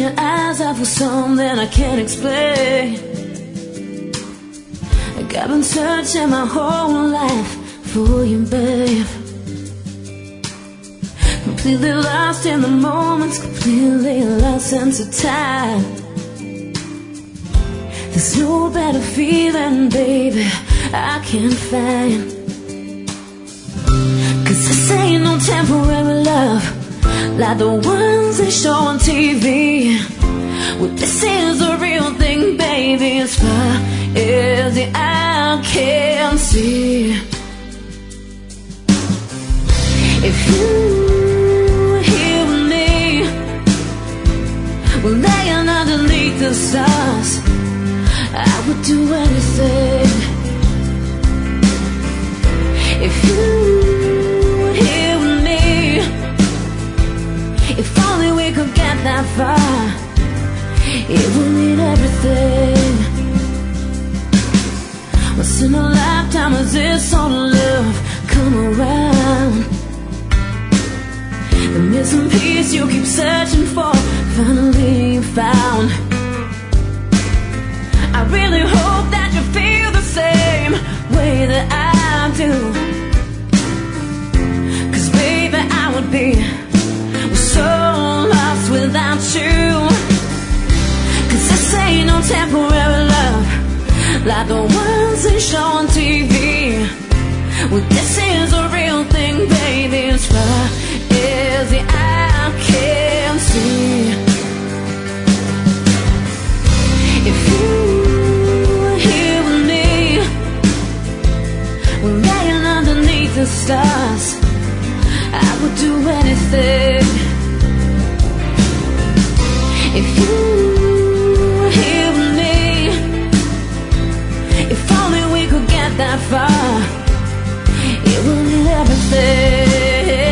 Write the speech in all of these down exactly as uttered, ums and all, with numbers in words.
your eyes, I feel something I can't explain. Like I've been searching my whole life for you, babe. Completely lost in the moments, completely lost sense of time. There's no better feeling, baby, I can't find. Cause this ain't no temporary love like the ones they show on T V. Well, this is a real thing, baby, as far as the eye can see. If you were here with me, we're laying underneath the stars, I would do anything. If you were here with me, if only we could get that far, it would mean everything. Once in a lifetime is this all love come around? The missing piece you keep searching for, finally found. I really hope that you feel the same way that I do. Cause baby, I would be so lost without you. Cause this ain't no temporary love like the ones they show on T V. Well, this is a real thing, baby, as far as the eye can see. If you were here with me, we're laying underneath the stars, I would do anything. If you were here with me, if only we could get that far, it would mean everything.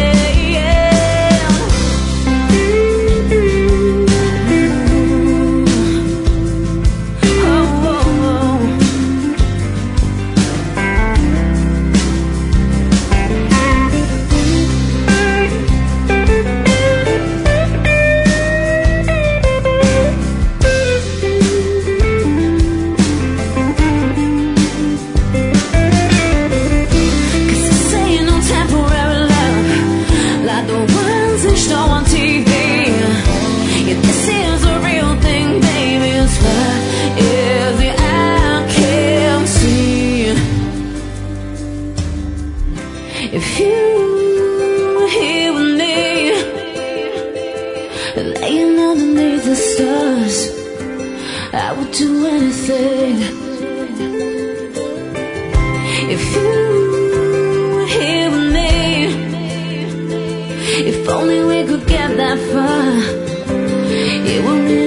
If you were here with me, laying underneath the stars, I would do anything. If you were here with me, if only we could get that far, it would mean